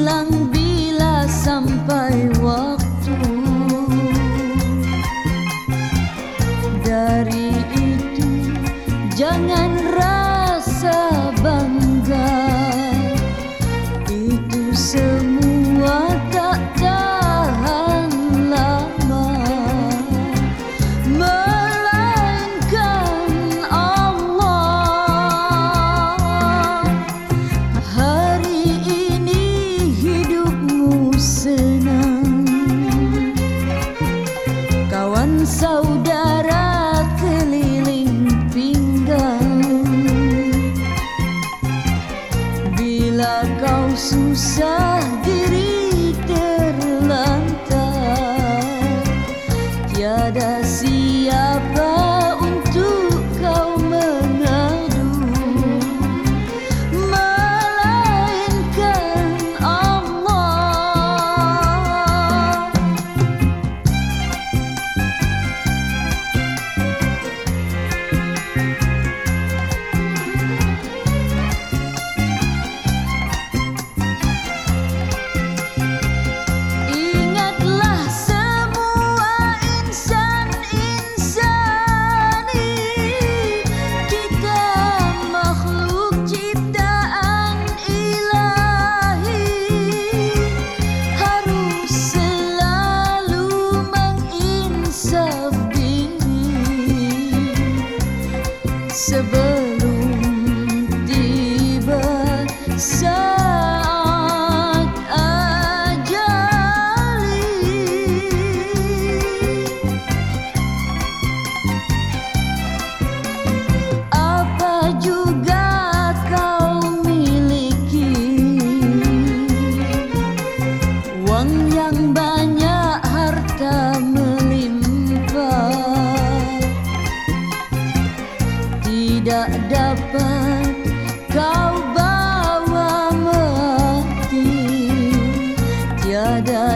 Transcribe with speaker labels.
Speaker 1: hilang bila sampai waktu. Dari itu jangan rasa bangga, itu semua tak tahan lama, melainkan Allah. Hari ini hidupmu senang, kawan saudara keliling pinggang. Bila kau susah diri terlantar, tiada siapa untuk kau mengadu, melainkan Allah. Ingatlah semua insan-insani, kita makhluk ciptaan Ilahi, harus selalu menginsaf diri sebelum tiba saat ajali. Apa juga kau miliki, uang yang banyak, harta melimpah, tidak dapat kau bawa mati, tiada